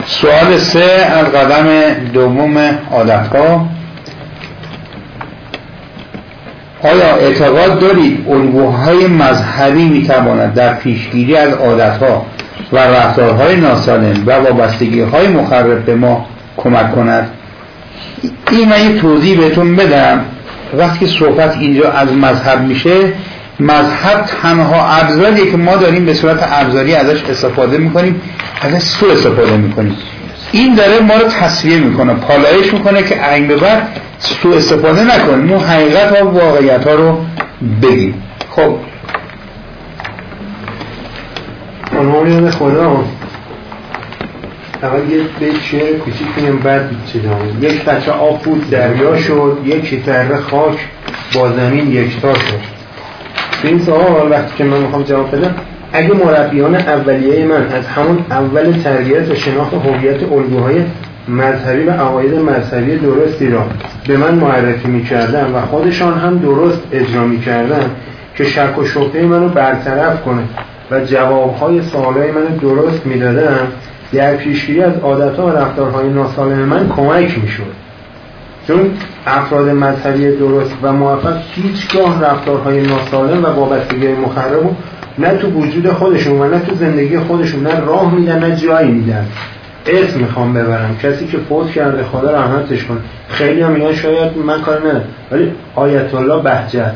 سوال 3 از قدم دوم عادت‌ها. آیا اعتقاد دارید الگوهای مذهبی میتواند در پیشگیری از عادت‌ها و رفتارهای ناسالم و وابستگی‌های مخرب به ما کمک کند؟ این من یه توضیح بهتون بدم. وقتی صحبت اینجا از مذهب میشه، مذهب تنها ابزاریه که ما داریم به صورت ابزاری ازش استفاده میکنیم، ازش سوء استفاده میکنیم. این داره ما رو تصفیه میکنه، پالایش میکنه که این به بعد سوء استفاده نکنیم، اون حقیقت ها و واقعیت ها رو بگیم. خب عنوان خدا اول یه بیت شعر کوچیک کنیم بعد چه دارم. یک بچه آب بود دریا شد، یک ذره خاک با زمین یکتا شد. تو این سوال وقتی که من میخوام جواب بدم، اگه مربیان اولیه من از همون اول تربیت و شناخت هویت الگوهای مذهبی و عقاید مذهبی درستی را به من معرفی میکردن و خودشان هم درست اجرا میکردن که شک و شبهه منو برطرف کنه و جوابهای سوالای منو درست میدادن، در پیشگیری از عادت‌ها و رفتارهای ناسالم من کمک میشد. چون افراد مذهبی درست و موفق هیچگاه رفتارهای ناسالم و وابستگی مخرب نه تو وجود خودشون و نه تو زندگی خودشون نه راه میدن نه جایی میدن. اسم میخوام ببرم، کسی که فوت کرده خدا رحمتش کن، خیلی هم میگن شاید من کار ندارم، ولی آیت الله بهجت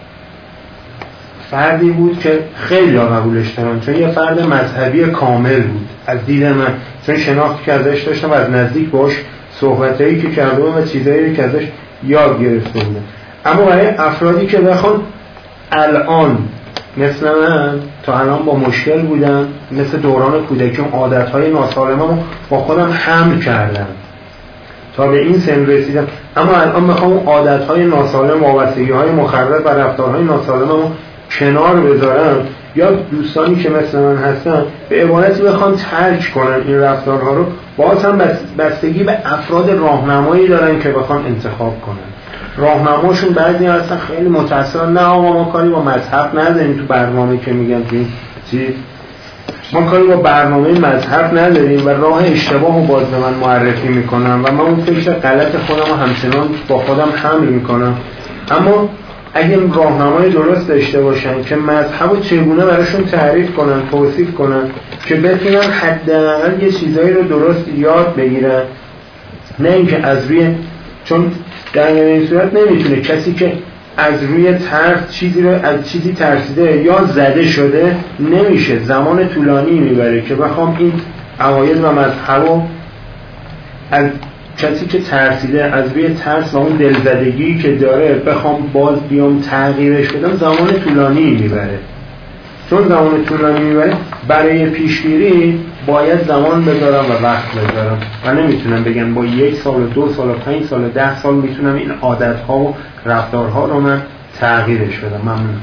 فردی بود که خیلی قبولش دارم، چون یه فرد مذهبی کامل بود از دید من، چون شناختی که ازش داشتم و از نزدیک باش صحبتایی که کرده و چیزایی که ازش یاد گرفته بودم. اما برای افرادی که بخوان الان مثل من تا الان با مشکل بودن، مثل دوران کودکی اون عادتهای ناسالممو با خودم حمل کردم تا به این سن رسیدم، اما الان میخوام اون عادتهای ناسالم، وابستگی‌های مخرب و رفتارهای ناسالممو کنار بذارم، یا دوستانی که مثل من هستن به عبارتی بخوام ترک کنن این رفتارها رو، باز هم بستگی به افراد راهنمایی دارن که بخوام انتخاب کنن. راهنماشون بعضی هستن خیلی متأثرن، نه آقا ما کاری با مذهب نداریم، تو برنامه که میگن تو چی ما کاری با برنامه مذهب نداریم و راه اشتباه رو باز به من معرفی میکنم و من اون فکر غلط خودم رو همچنان با خودم حمل میکنم. اما اگه راهنمای درست داشته باشن که مذهب رو چگونه براشون تعریف کنن، توصیف کنن، که بتونن حداقل یه چیزایی رو درست یاد بگیرن، نه اینکه از روی، چون در این صورت نمیتونه کسی که از روی ترس چیزی رو از چیزی ترسیده یا زده شده، نمیشه، زمان طولانی میبره که بخوام این عقاید و مذهب رو از کسی که ترسیده از روی ترس و اون دلزدگی که داره بخوام باز بیام تغییرش بدم، زمان طولانی میبره. چون زمان طولانی میبره، برای پیشگیری باید زمان بذارم و وقت بذارم و نمیتونم بگم با 1 سال و 2 سال و 5 سال و 10 سال میتونم این عادتها و رفتارها رو من تغییرش بدم. ممنون.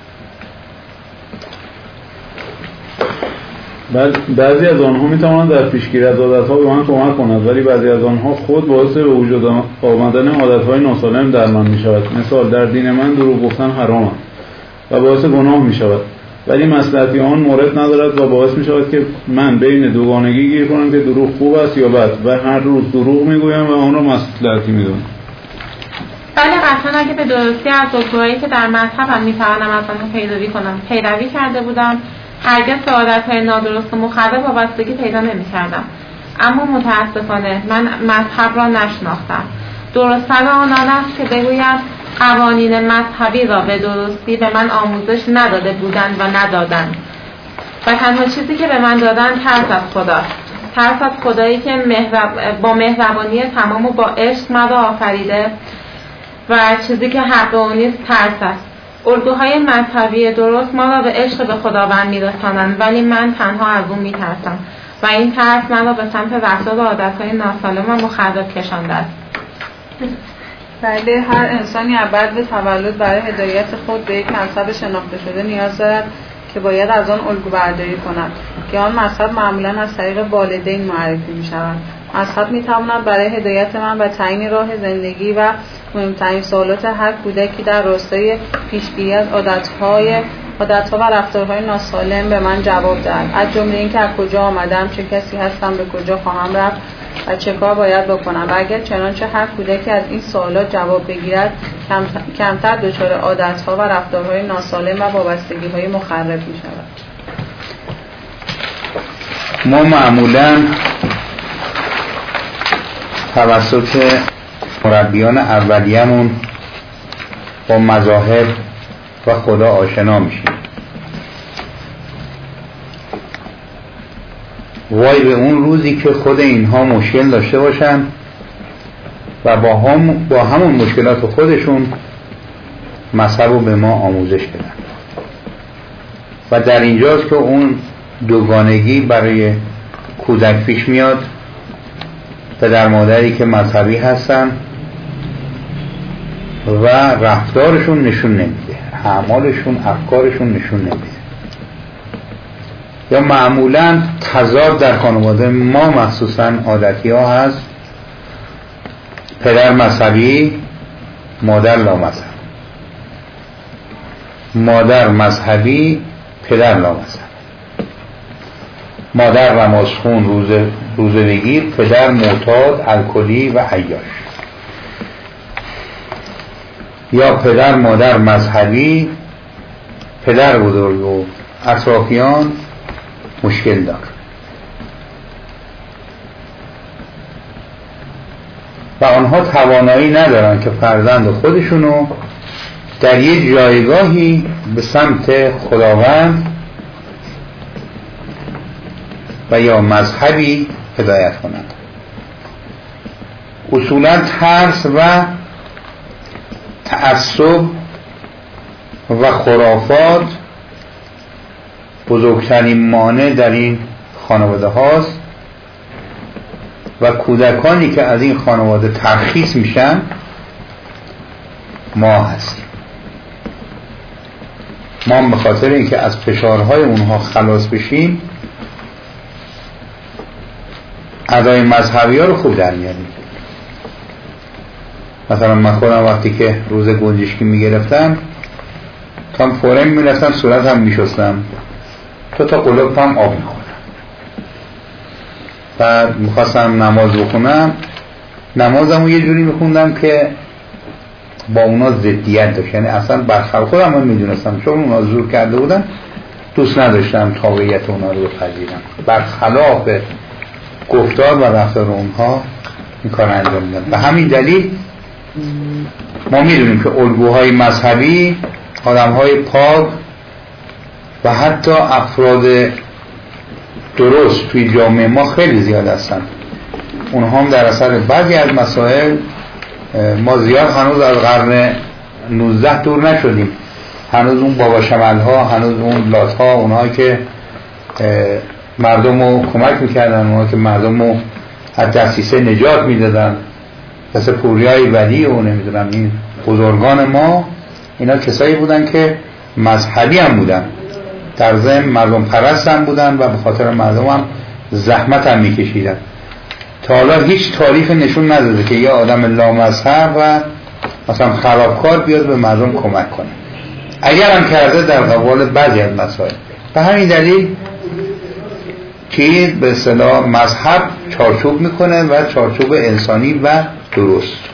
بعضی از آنها میتوانند در پیشگیری از عادتها به من کمک کنند، ولی بعضی از آنها خود باعث به وجود آمدن عادتهای ناسالم در من میشود. مثال در دین من دروغ گفتن حرام است و باعث گناه میشود، ولی مصلحتی آن مورد ندارد و باعث میشود که من بین دوگانگی گیر کنم که دروغ خوب است یا بد و هر روز دروغ میگویم و آن را مصلحتی میدونم. بله قطعا اگه به درستی از الگوهایی که در مذهبم میتوانم از آنها پیروی کرده بودم، هرگز به عادتهای نادرست و مخرب وابستگی پیدا نمی‌کردم. اما متاسفانه من مذهب را نشناختم. درست‌تر آن است که بگویم قوانین مذهبی را به درستی به من آموزش نداده بودند و ندادند و تنها چیزی که به من دادند ترس از خداست. ترس از خدایی که با مهربانی تمام و با عشق مرا آفریده و چیزی که حق او نیست ترس است. الگوهای مذهبی درست ما را به عشق به خداوند می‌رسانند، ولی من تنها از اون می‌ترسم و این ترس من را به سمت رفتار و عادت‌های ناسالم و مخرب کشانده است. بله، هر انسانی بعد به تولد برای هدایت خود به یک مذهب شناخته شده نیاز دارد که باید از آن الگو برداری کند که آن مذهب معمولاً از طریق والدین معرفی می‌شود. مذهب می‌تواند برای هدایت من و تعیین راه زندگی و مهمترین سوالات هر کودکی در راستای پیشگیری از عادت‌های عادت‌ها و رفتارهای ناسالم به من جواب دهد، از جمله اینکه از کجا آمدم، چه کسی هستم، به کجا خواهم رفت و چه کار باید بکنم. و اگر چنانچه هر کودکی از این سوالات جواب بگیرد، کمتر دچار عادت‌ها و رفتارهای ناسالم و وابستگی‌های مخرب می‌شود. ما معمولاً توسط مربیان اولیه‌مون با مذاهب و خدا آشنا میشیم. وای به اون روزی که خود اینها مشکل داشته باشن و با همون مشکلات خودشون مذهب رو به ما آموزش بدن. و در اینجاست که اون دوگانگی برای کودک پیش میاد. پدر مادری که مذهبی هستن و رفتارشون نشون نمیده، اعمالشون، افکارشون نشون نمیده. یا معمولا تضاد در خانواده ما مخصوصا عادتی ها هست، پدر مذهبی، مادر لامذهب، مادر مذهبی، پدر لامذهب، مادر نمازخون روزه بگیر، پدر معتاد، الکلی و عیاش. یا پدر مادر مذهبی، پدر بزرگ و اطرافیان مشکل دار. و آنها توانایی ندارن که فرزند خودشونو در یک جایگاهی به سمت خداوند و یا مذهبی هدایت کنند. اصولا ترس و تعصب و خرافات بزرگترین مانع در این خانواده هاست و کودکانی که از این خانواده ترخیص میشن ما هستیم. ما به خاطر اینکه از فشارهای اونها خلاص بشیم ادای مذهبی ها رو خوب در میاریم. مثلا من خودم وقتی که روز گنجشکی میگرفتم تا فوره میرفتم صورت هم میشستم تا قلوب هم آب میخوردم. بعد میخواستم نماز بخونم، نمازمو یه جوری میخوندم که با اونا ضدیت داشت، یعنی اصلا برخلاف خودم من میدونستم چون اونا زور کرده بودن دوست نداشتم تابعیت اونا رو بپذیرم، برخلاف گفتار و رفتار اونها این کار انجام میدن. به همین دلیل ما میدونیم که الگوهای مذهبی، آدمهای پاک و حتی افراد درست توی جامعه ما خیلی زیاد هستن. اونها هم در اثر بعضی از مسائل ما زیاد هنوز از قرن 19 دور نشدیم. هنوز اون بابا شمل ها، هنوز اون لات ها، اونها که مردم رو کمک میکردن، اونها که مردم رو از دستیسه نجات میدادن، مثل پوریای ولی و نمیدونم این بزرگان ما، اینا کسایی بودن که مذهبی هم بودن، در ضمن مردم پرست هم بودن و به خاطر مردم هم زحمت هم میکشیدن. تا حالا هیچ تاریخ نشون نداده که یه آدم لامذهب و مثلا خرابکار بیاد به مردم کمک کنه، اگر هم کرده در قبال بعضی از مسائل. به همین دلیل که به اصطلاح مذهب چارچوب میکنه و چارچوب انسانی و درست.